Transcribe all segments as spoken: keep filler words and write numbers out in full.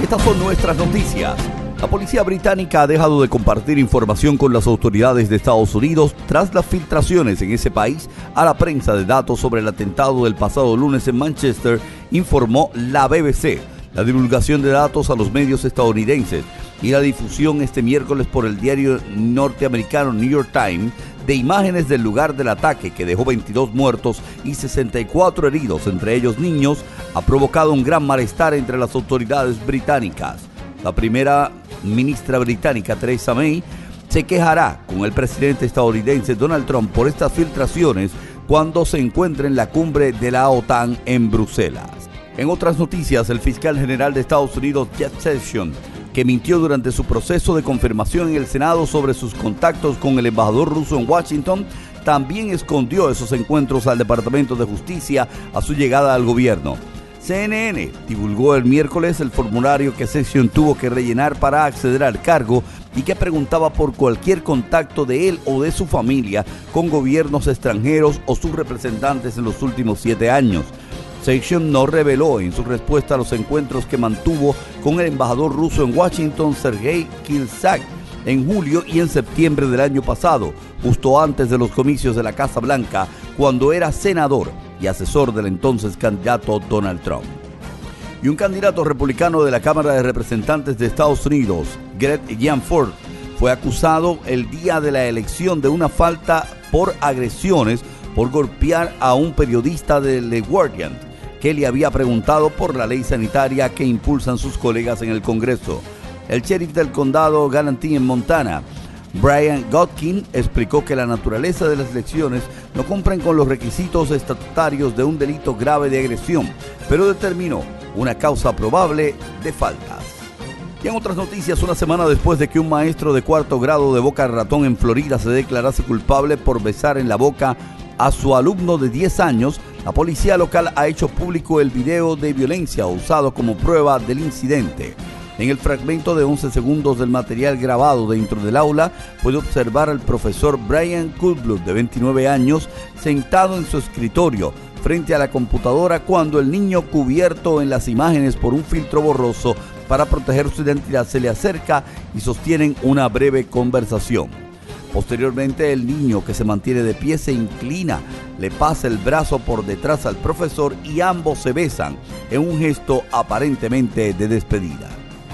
Estas son nuestras noticias. La policía británica ha dejado de compartir información con las autoridades de Estados Unidos tras las filtraciones en ese país a la prensa de datos sobre el atentado del pasado lunes en Manchester, informó la B B C. La divulgación de datos a los medios estadounidenses y la difusión este miércoles por el diario norteamericano New York Times de imágenes del lugar del ataque, que dejó veintidós muertos y sesenta y cuatro heridos, entre ellos niños, ha provocado un gran malestar entre las autoridades británicas. La primera ministra británica, Theresa May, se quejará con el presidente estadounidense Donald Trump por estas filtraciones cuando se encuentre en la cumbre de la OTAN en Bruselas. En otras noticias, el fiscal general de Estados Unidos, Jeff Sessions, que mintió durante su proceso de confirmación en el Senado sobre sus contactos con el embajador ruso en Washington, también escondió esos encuentros al Departamento de Justicia a su llegada al gobierno. C N N divulgó el miércoles el formulario que Sessions tuvo que rellenar para acceder al cargo y que preguntaba por cualquier contacto de él o de su familia con gobiernos extranjeros o sus representantes en los últimos siete años. Sessions no reveló en su respuesta a los encuentros que mantuvo con el embajador ruso en Washington, Sergei Kislyak, en julio y en septiembre del año pasado, justo antes de los comicios de la Casa Blanca, cuando era senador y asesor del entonces candidato Donald Trump. Y un candidato republicano de la Cámara de Representantes de Estados Unidos, Greg Gianforte, fue acusado el día de la elección de una falta por agresiones por golpear a un periodista de The Guardian, que le había preguntado por la ley sanitaria que impulsan sus colegas en el Congreso. El sheriff del condado Gallatin en Montana, Brian Godkin, explicó que la naturaleza de las elecciones no cumplen con los requisitos estatutarios de un delito grave de agresión, pero determinó una causa probable de faltas. Y en otras noticias, una semana después de que un maestro de cuarto grado de Boca Ratón en Florida se declarase culpable por besar en la boca a su alumno de diez años, la policía local ha hecho público el video de violencia usado como prueba del incidente. En el fragmento de once segundos del material grabado dentro del aula, puede observar al profesor Brian Kulblut, de veintinueve años, sentado en su escritorio frente a la computadora cuando el niño, cubierto en las imágenes por un filtro borroso para proteger su identidad, se le acerca y sostienen una breve conversación. Posteriormente, el niño, que se mantiene de pie, se inclina, le pasa el brazo por detrás al profesor y ambos se besan en un gesto aparentemente de despedida.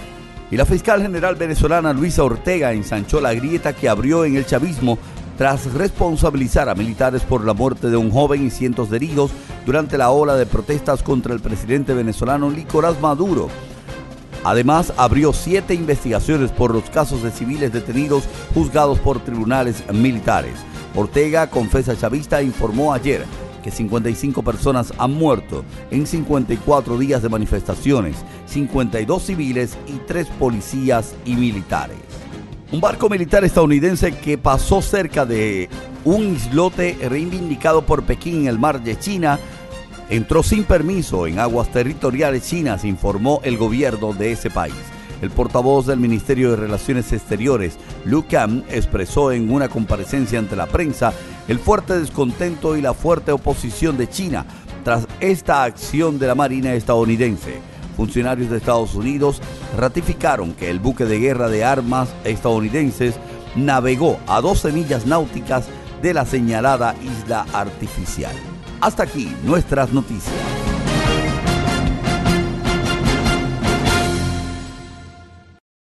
Y la fiscal general venezolana Luisa Ortega ensanchó la grieta que abrió en el chavismo tras responsabilizar a militares por la muerte de un joven y cientos de heridos durante la ola de protestas contra el presidente venezolano Nicolás Maduro. Además, abrió siete investigaciones por los casos de civiles detenidos juzgados por tribunales militares. Ortega, confesa chavista, informó ayer que cincuenta y cinco personas han muerto en cincuenta y cuatro días de manifestaciones, cincuenta y dos civiles y tres policías y militares. Un barco militar estadounidense que pasó cerca de un islote reivindicado por Pekín en el mar de China entró sin permiso en aguas territoriales chinas, informó el gobierno de ese país. El portavoz del Ministerio de Relaciones Exteriores, Lu Kang, expresó en una comparecencia ante la prensa el fuerte descontento y la fuerte oposición de China tras esta acción de la Marina estadounidense. Funcionarios de Estados Unidos ratificaron que el buque de guerra de armas estadounidenses navegó a doce millas náuticas de la señalada isla artificial. Hasta aquí nuestras noticias.